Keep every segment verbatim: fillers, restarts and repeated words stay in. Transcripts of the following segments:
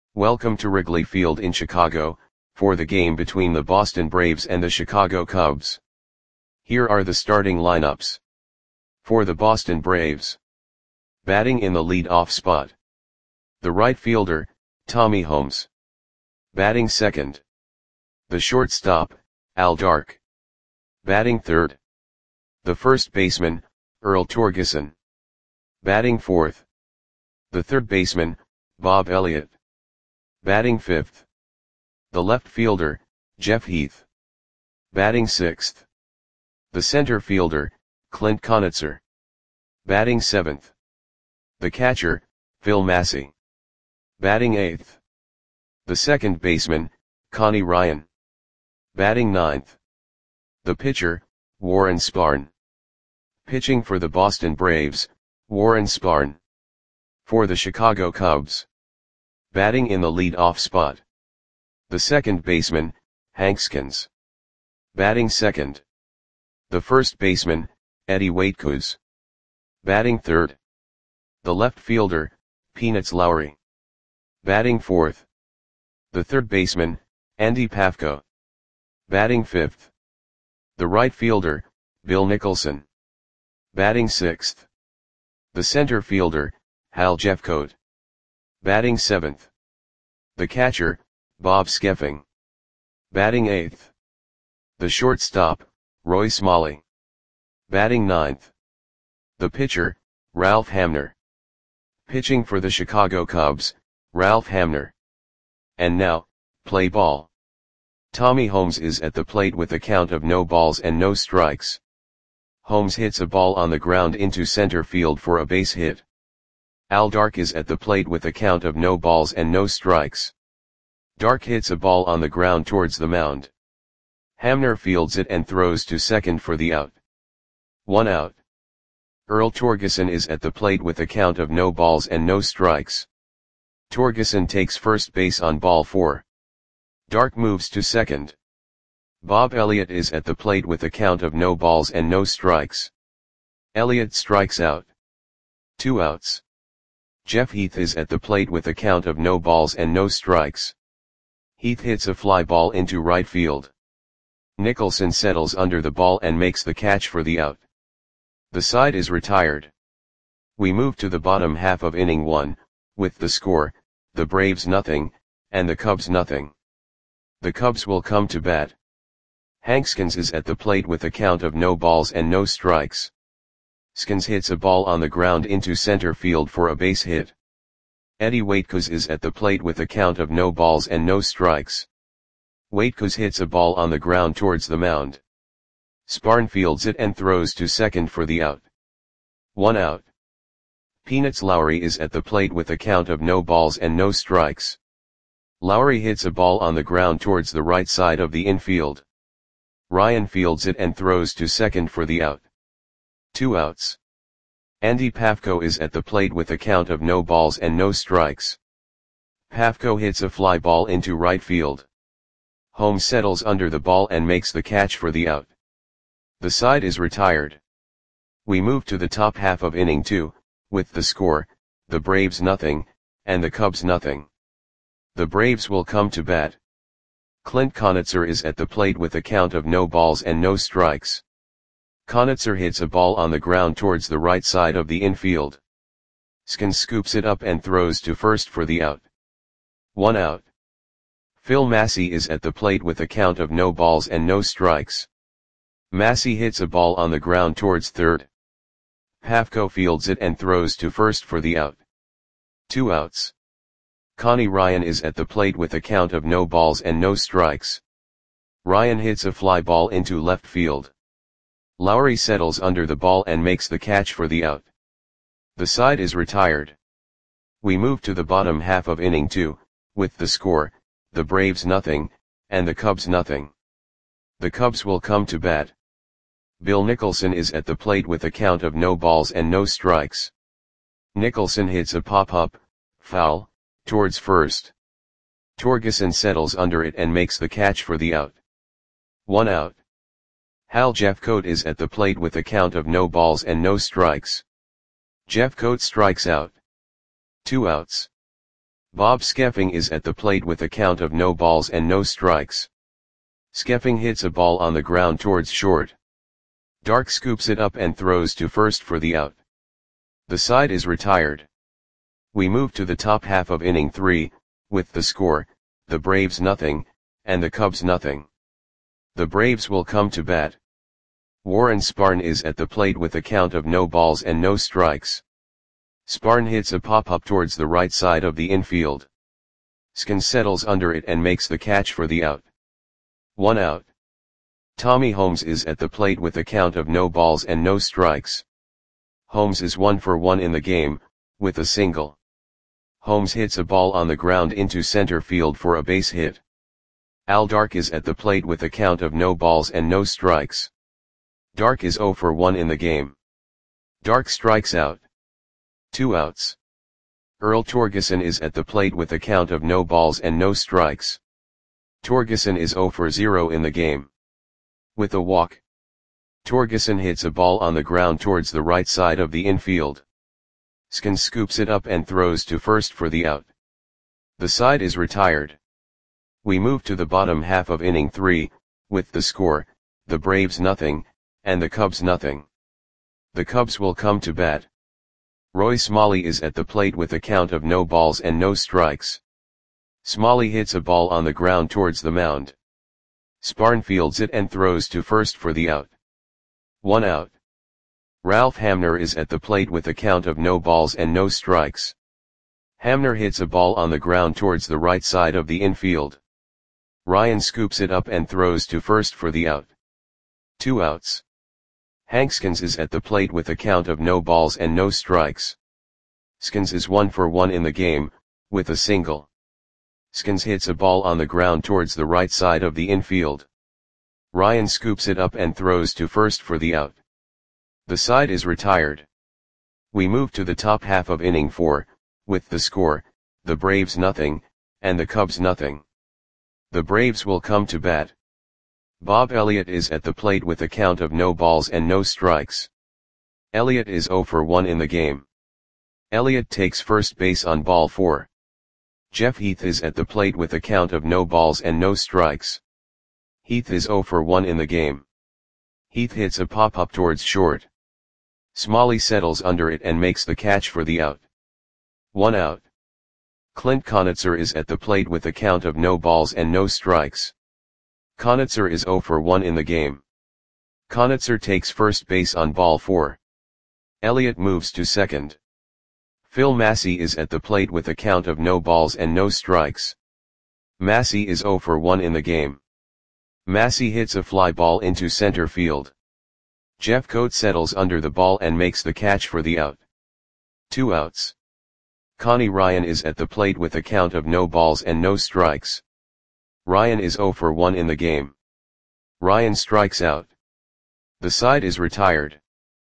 Welcome to Wrigley Field in Chicago, for the game between the Boston Braves and the Chicago Cubs. Here are the starting lineups. For the Boston Braves. Batting in the lead-off spot. The right fielder, Tommy Holmes. Batting second. The shortstop, Al Dark. Batting third. The first baseman, Earl Torgeson. Batting fourth. The third baseman, Bob Elliott. Batting fifth. The left fielder, Jeff Heath. Batting sixth. The center fielder, Clint Conitzer. Batting seventh. The catcher, Phil Massey. Batting eighth. The second baseman, Connie Ryan. Batting ninth. The pitcher, Warren Spahn. Pitching for the Boston Braves, Warren Spahn. For the Chicago Cubs. Batting in the lead-off spot. The second baseman, Hank Skins. Batting second. The first baseman, Eddie Waitkus. Batting third. The left fielder, Peanuts Lowry. Batting fourth. The third baseman, Andy Pafko. Batting fifth. The right fielder, Bill Nicholson. Batting sixth. The center fielder, Hal Jeffcoat. Batting seventh. The catcher, Bob Skeffing. Batting eighth. The shortstop, Roy Smalley. Batting ninth. The pitcher, Ralph Hamner. Pitching for the Chicago Cubs, Ralph Hamner. And now, play ball. Tommy Holmes is at the plate with a count of no balls and no strikes. Holmes hits a ball on the ground into center field for a base hit. Al Dark is at the plate with a count of no balls and no strikes. Dark hits a ball on the ground towards the mound. Hamner fields it and throws to second for the out. One out. Earl Torgeson is at the plate with a count of no balls and no strikes. Torgeson takes first base on ball four. Dark moves to second. Bob Elliott is at the plate with a count of no balls and no strikes. Elliott strikes out. Two outs. Jeff Heath is at the plate with a count of no balls and no strikes. Heath hits a fly ball into right field. Nicholson settles under the ball and makes the catch for the out. The side is retired. We move to the bottom half of inning one, with the score, the Braves nothing, and the Cubs nothing. The Cubs will come to bat. Hank Skins is at the plate with a count of no balls and no strikes. Skins hits a ball on the ground into center field for a base hit. Eddie Waitkus is at the plate with a count of no balls and no strikes. Waitkus hits a ball on the ground towards the mound. Spahn fields it and throws to second for the out. One out. Peanuts Lowry is at the plate with a count of no balls and no strikes. Lowry hits a ball on the ground towards the right side of the infield. Ryan fields it and throws to second for the out. Two outs. Andy Pafko is at the plate with a count of no balls and no strikes. Pafko hits a fly ball into right field. Holmes settles under the ball and makes the catch for the out. The side is retired. We move to the top half of inning two, with the score, the Braves nothing, and the Cubs nothing. The Braves will come to bat. Clint Conitzer is at the plate with a count of no balls and no strikes. Conitzer hits a ball on the ground towards the right side of the infield. Skins scoops it up and throws to first for the out. One out. Phil Massey is at the plate with a count of no balls and no strikes. Massey hits a ball on the ground towards third. Pafko fields it and throws to first for the out. Two outs. Connie Ryan is at the plate with a count of no balls and no strikes. Ryan hits a fly ball into left field. Lowry settles under the ball and makes the catch for the out. The side is retired. We move to the bottom half of inning two, with the score, the Braves nothing, and the Cubs nothing. The Cubs will come to bat. Bill Nicholson is at the plate with a count of no balls and no strikes. Nicholson hits a pop-up, foul, towards first. Torgeson settles under it and makes the catch for the out. One out. Hal Jeffcoat is at the plate with a count of no balls and no strikes. Jeffcoat strikes out. Two outs. Bob Skeffing is at the plate with a count of no balls and no strikes. Skeffing hits a ball on the ground towards short. Dark scoops it up and throws to first for the out. The side is retired. We move to the top half of inning three, with the score, the Braves nothing, and the Cubs nothing. The Braves will come to bat. Warren Spahn is at the plate with a count of no balls and no strikes. Spahn hits a pop-up towards the right side of the infield. Skins settles under it and makes the catch for the out. One out. Tommy Holmes is at the plate with a count of no balls and no strikes. Holmes is one for one in the game, with a single. Holmes hits a ball on the ground into center field for a base hit. Al Dark is at the plate with a count of no balls and no strikes. Dark is zero for one in the game. Dark strikes out. Two outs. Earl Torgeson is at the plate with a count of no balls and no strikes. Torgeson is zero for zero in the game. With a walk. Torgeson hits a ball on the ground towards the right side of the infield. Skins scoops it up and throws to first for the out. The side is retired. We move to the bottom half of inning three, with the score, the Braves nothing, and the Cubs nothing. The Cubs will come to bat. Roy Smalley is at the plate with a count of no balls and no strikes. Smalley hits a ball on the ground towards the mound. Spahn fields it and throws to first for the out. One out. Ralph Hamner is at the plate with a count of no balls and no strikes. Hamner hits a ball on the ground towards the right side of the infield. Ryan scoops it up and throws to first for the out. Two outs. Hank Skins is at the plate with a count of no balls and no strikes. Skins is one for one in the game, with a single. Skins hits a ball on the ground towards the right side of the infield. Ryan scoops it up and throws to first for the out. The side is retired. We move to the top half of inning four, with the score, the Braves nothing, and the Cubs nothing. The Braves will come to bat. Bob Elliott is at the plate with a count of no balls and no strikes. Elliott is zero for one in the game. Elliott takes first base on ball four. Jeff Heath is at the plate with a count of no balls and no strikes. Heath is zero for one in the game. Heath hits a pop-up towards short. Smalley settles under it and makes the catch for the out. One out. Clint Conitzer is at the plate with a count of no balls and no strikes. Conitzer is zero for one in the game. Conitzer takes first base on ball four. Elliott moves to second. Phil Massey is at the plate with a count of no balls and no strikes. Massey is zero for one in the game. Massey hits a fly ball into center field. Jeff Coate settles under the ball and makes the catch for the out. Two outs. Connie Ryan is at the plate with a count of no balls and no strikes. Ryan is zero for one in the game. Ryan strikes out. The side is retired.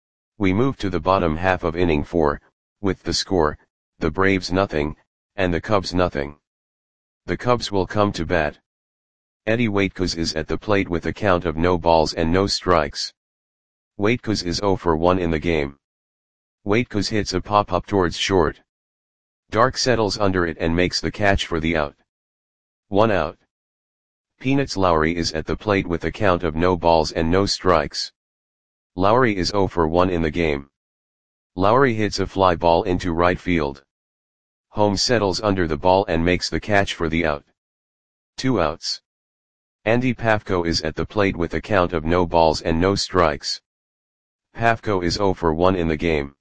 We move to the bottom half of inning four, with the score, the Braves nothing, and the Cubs nothing. The Cubs will come to bat. Eddie Waitkos is at the plate with a count of no balls and no strikes. Waitkos is zero for one in the game. Waitkos hits a pop-up towards short. Dark settles under it and makes the catch for the out. One out. Peanuts Lowry is at the plate with a count of no balls and no strikes. Lowry is zero for one in the game. Lowry hits a fly ball into right field. Holmes settles under the ball and makes the catch for the out. Two outs. Andy Pafko is at the plate with a count of no balls and no strikes. Pafko is zero for one in the game.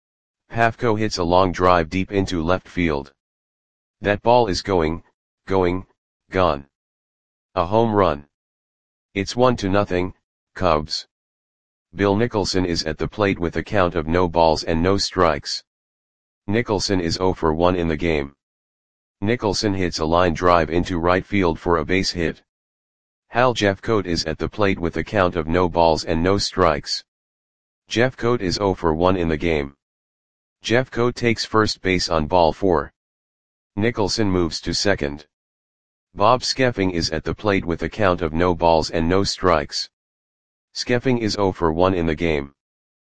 Pafko hits a long drive deep into left field. That ball is going, going, gone. A home run. It's one to nothing, Cubs. Bill Nicholson is at the plate with a count of no balls and no strikes. Nicholson is zero for one in the game. Nicholson hits a line drive into right field for a base hit. Hal Jeffcoat is at the plate with a count of no balls and no strikes. Jeffcoat is zero for one in the game. Jeffcoat takes first base on ball four. Nicholson moves to second. Bob Skeffing is at the plate with a count of no balls and no strikes. Skeffing is zero for one in the game.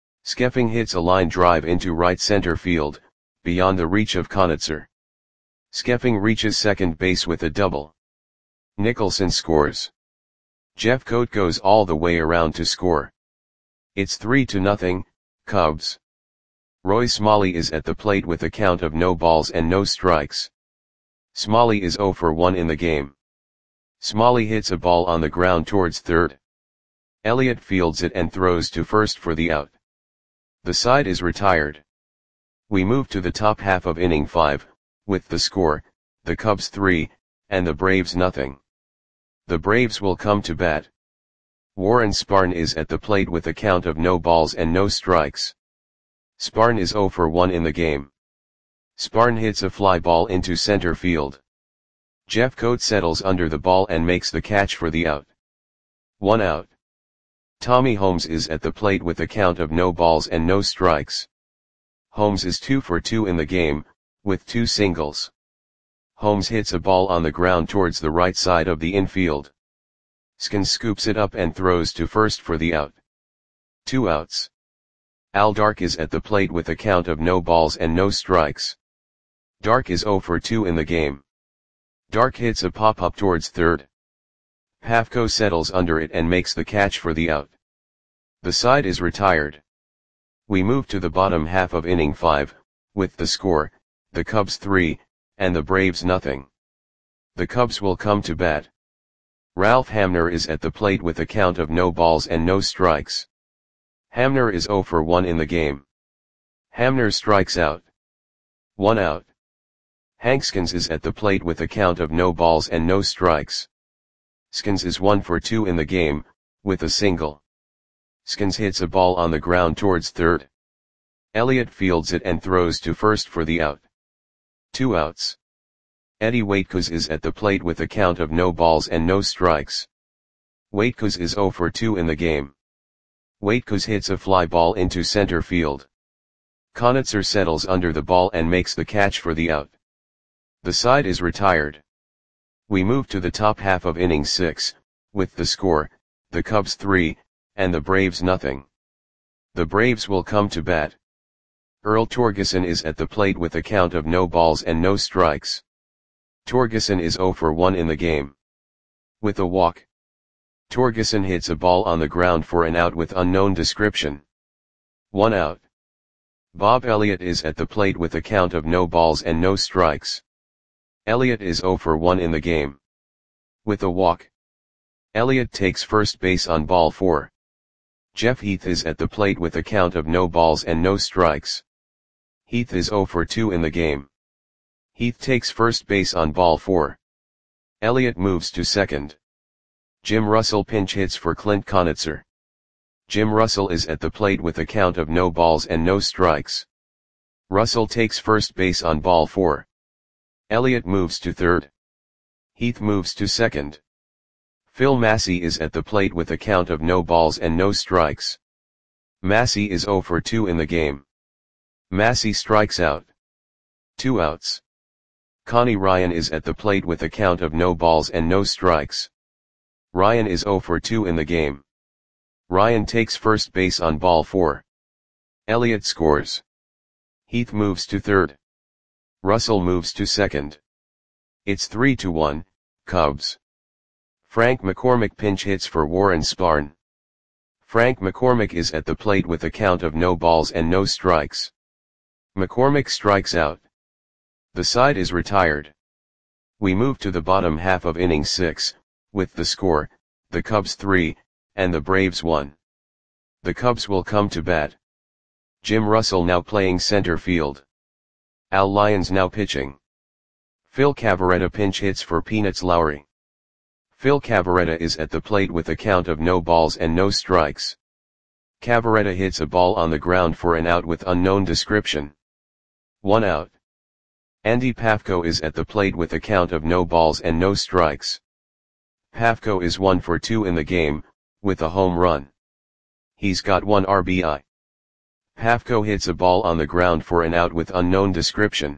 Skeffing hits a line drive into right center field, beyond the reach of Conitzer. Skeffing reaches second base with a double. Nicholson scores. Jeffcoat goes all the way around to score. It's three to nothing, Cubs. Roy Smalley is at the plate with a count of no balls and no strikes. Smalley is oh for one in the game. Smalley hits a ball on the ground towards third. Elliott fields it and throws to first for the out. The side is retired. We move to the top half of inning five, with the score, the Cubs three, and the Braves nothing. The Braves will come to bat. Warren Spahn is at the plate with a count of no balls and no strikes. Spahn is oh for one in the game. Spahn hits a fly ball into center field. Jeffcoat settles under the ball and makes the catch for the out. One out. Tommy Holmes is at the plate with a count of no balls and no strikes. Holmes is two for two in the game, with two singles. Holmes hits a ball on the ground towards the right side of the infield. Skins scoops it up and throws to first for the out. Two outs. Al Dark is at the plate with a count of no balls and no strikes. Dark is oh for two in the game. Dark hits a pop-up towards third. Pafko settles under it and makes the catch for the out. The side is retired. We move to the bottom half of inning five, with the score, the Cubs three, and the Braves nothing. The Cubs will come to bat. Ralph Hamner is at the plate with a count of no balls and no strikes. Hamner is oh for one in the game. Hamner strikes out. One out. Hank Skins is at the plate with a count of no balls and no strikes. Skins is one for two in the game, with a single. Skins hits a ball on the ground towards third. Elliott fields it and throws to first for the out. Two outs. Eddie Waitkos is at the plate with a count of no balls and no strikes. Waitkos is oh for two in the game. Waitkos hits a fly ball into center field. Konitzer settles under the ball and makes the catch for the out. The side is retired. We move to the top half of inning six, with the score, the Cubs three, and the Braves nothing. The Braves will come to bat. Earl Torgeson is at the plate with a count of no balls and no strikes. Torgeson is oh for one in the game. With a walk. Torgeson hits a ball on the ground for an out with unknown description. One out. Bob Elliott is at the plate with a count of no balls and no strikes. Elliott is oh for one in the game. With a walk. Elliott takes first base on ball four. Jeff Heath is at the plate with a count of no balls and no strikes. Heath is oh for two in the game. Heath takes first base on ball four. Elliott moves to second. Jim Russell pinch hits for Clint Konitzer. Jim Russell is at the plate with a count of no balls and no strikes. Russell takes first base on ball four. Elliott moves to third. Heath moves to second. Phil Massey is at the plate with a count of no balls and no strikes. Massey is oh for two in the game. Massey strikes out. Two outs. Connie Ryan is at the plate with a count of no balls and no strikes. Ryan is oh for two in the game. Ryan takes first base on ball four. Elliott scores. Heath moves to third. Russell moves to second. It's three to one, Cubs. Frank McCormick pinch hits for Warren Spahn. Frank McCormick is at the plate with a count of no balls and no strikes. McCormick strikes out. The side is retired. We move to the bottom half of inning six, with the score, the Cubs three, and the Braves one. The Cubs will come to bat. Jim Russell now playing center field. Al Lyons now pitching. Phil Cavarretta pinch hits for Peanuts Lowry. Phil Cavarretta is at the plate with a count of no balls and no strikes. Cavarretta hits a ball on the ground for an out with unknown description. One out. Andy Pafko is at the plate with a count of no balls and no strikes. Pafko is one for two in the game, with a home run. He's got one R B I. Pafko hits a ball on the ground for an out with unknown description.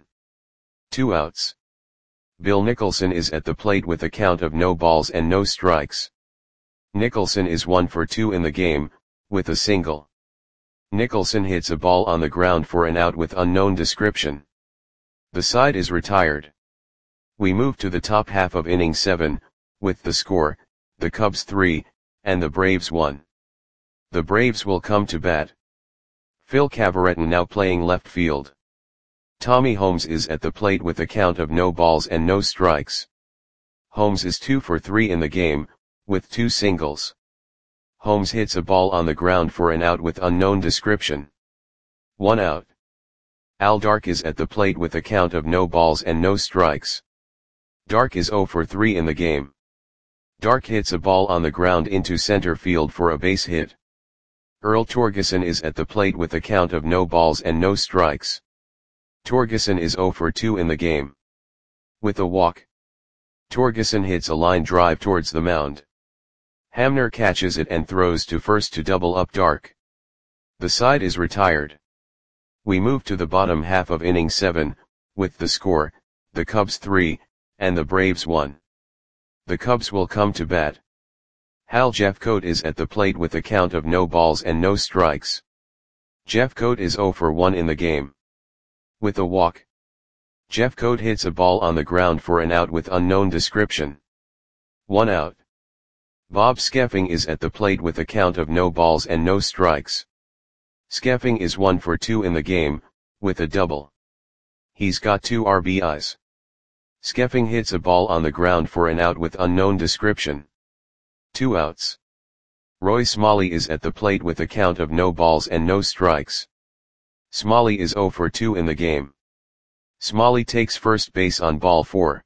Two outs. Bill Nicholson is at the plate with a count of no balls and no strikes. Nicholson is one for two in the game, with a single. Nicholson hits a ball on the ground for an out with unknown description. The side is retired. We move to the top half of inning seven, with the score, the Cubs three, and the Braves one. The Braves will come to bat. Phil Cavarretta now playing left field. Tommy Holmes is at the plate with a count of no balls and no strikes. Holmes is two for three in the game, with two singles. Holmes hits a ball on the ground for an out with unknown description. One out. Al Dark is at the plate with a count of no balls and no strikes. Dark is zero for three in the game. Dark hits a ball on the ground into center field for a base hit. Earl Torgeson is at the plate with a count of no balls and no strikes. Torgeson is zero for two in the game. With a walk. Torgeson hits a line drive towards the mound. Hamner catches it and throws to first to double up Dark. The side is retired. We move to the bottom half of inning seven, with the score, the Cubs three, and the Braves one. The Cubs will come to bat. Hal Jeffcoat is at the plate with a count of no balls and no strikes. Jeffcoat is zero for one in the game. With a walk. Jeffcoat hits a ball on the ground for an out with unknown description. One out. Bob Skeffing is at the plate with a count of no balls and no strikes. Skeffing is one for two in the game, with a double. He's got two R B Is. Skeffing hits a ball on the ground for an out with unknown description. Two outs. Roy Smalley is at the plate with a count of no balls and no strikes. Smalley is zero for two in the game. Smalley takes first base on ball four.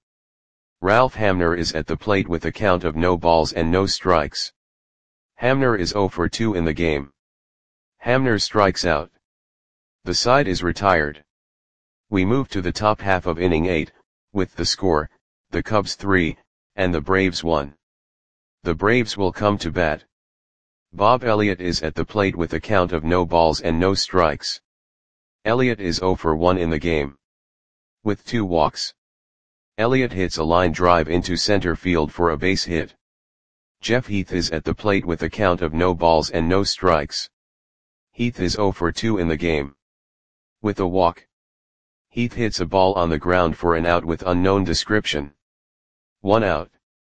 Ralph Hamner is at the plate with a count of no balls and no strikes. Hamner is zero for two in the game. Hamner strikes out. The side is retired. We move to the top half of inning eight, with the score, the Cubs three, and the Braves one. The Braves will come to bat. Bob Elliott is at the plate with a count of no balls and no strikes. Elliott is zero for one in the game. With two walks. Elliott hits a line drive into center field for a base hit. Jeff Heath is at the plate with a count of no balls and no strikes. Heath is zero for two in the game. With a walk. Heath hits a ball on the ground for an out with unknown description. One out.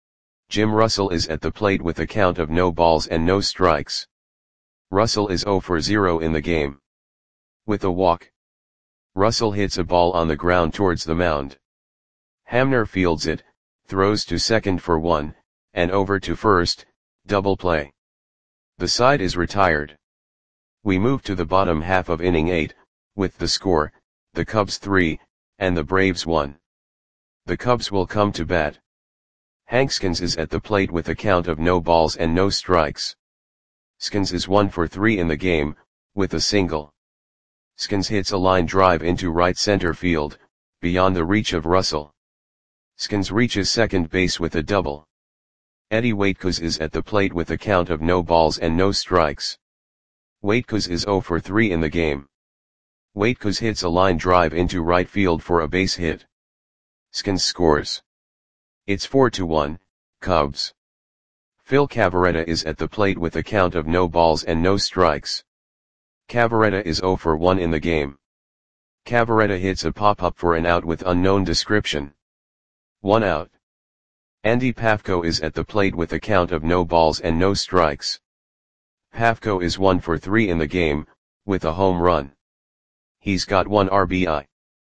Jim Russell is at the plate with a count of no balls and no strikes. Russell is zero for zero in the game. With a walk. Russell hits a ball on the ground towards the mound. Hamner fields it, throws to second for one, and over to first, double play. The side is retired. We move to the bottom half of inning eight, with the score, the Cubs three, and the Braves one. The Cubs will come to bat. Hank Skins is at the plate with a count of no balls and no strikes. Skins is one for three in the game, with a single. Skins hits a line drive into right center field, beyond the reach of Russell. Skins reaches second base with a double. Eddie Waitkos is at the plate with a count of no balls and no strikes. Waitkos is zero for three in the game. Waitkos hits a line drive into right field for a base hit. Skins scores. It's four to one, Cubs. Phil Cavarretta is at the plate with a count of no balls and no strikes. Cavarretta is zero for one in the game. Cavarretta hits a pop-up for an out with unknown description. One out. Andy Pafko is at the plate with a count of no balls and no strikes. Pafko is one for three in the game, with a home run. He's got one R B I.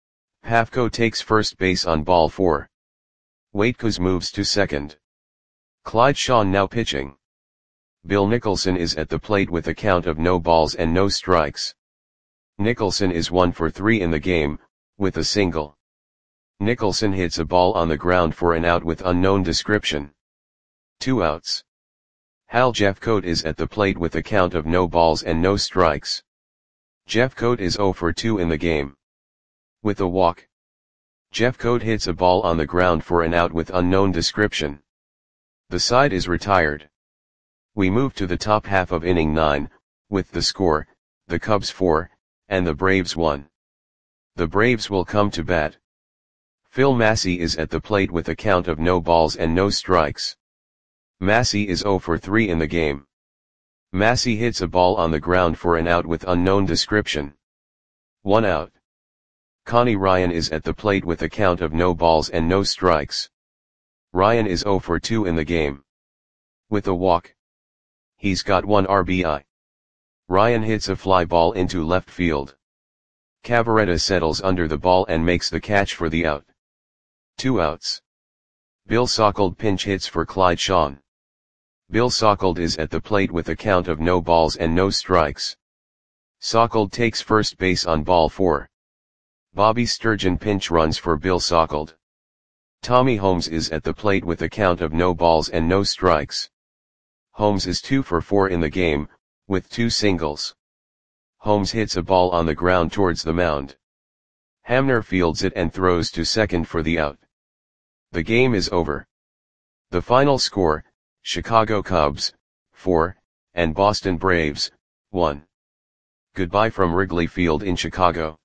Pafko takes first base on ball four. Waitkos moves to second. Clyde Shawn now pitching. Bill Nicholson is at the plate with a count of no balls and no strikes. Nicholson is one for three in the game, with a single. Nicholson hits a ball on the ground for an out with unknown description. Two outs. Hal Jeffcoat is at the plate with a count of no balls and no strikes. Jeffcoat is zero for two in the game. With a walk. Jeffcoat hits a ball on the ground for an out with unknown description. The side is retired. We move to the top half of inning nine, with the score, the Cubs four, and the Braves one. The Braves will come to bat. Phil Massey is at the plate with a count of no balls and no strikes. Massey is zero for three in the game. Massey hits a ball on the ground for an out with unknown description. One out. Connie Ryan is at the plate with a count of no balls and no strikes. Ryan is zero for two in the game. With a walk. He's got one R B I. Ryan hits a fly ball into left field. Cavarretta settles under the ball and makes the catch for the out. Two outs. Bill Sauckled pinch hits for Clyde Shawn. Bill Sauckled is at the plate with a count of no balls and no strikes. Sauckled takes first base on ball four. Bobby Sturgeon pinch runs for Bill Sauckled. Tommy Holmes is at the plate with a count of no balls and no strikes. Holmes is two for four in the game, with two singles. Holmes hits a ball on the ground towards the mound. Hamner fields it and throws to second for the out. The game is over. The final score, Chicago Cubs, four, and Boston Braves, one. Goodbye from Wrigley Field in Chicago.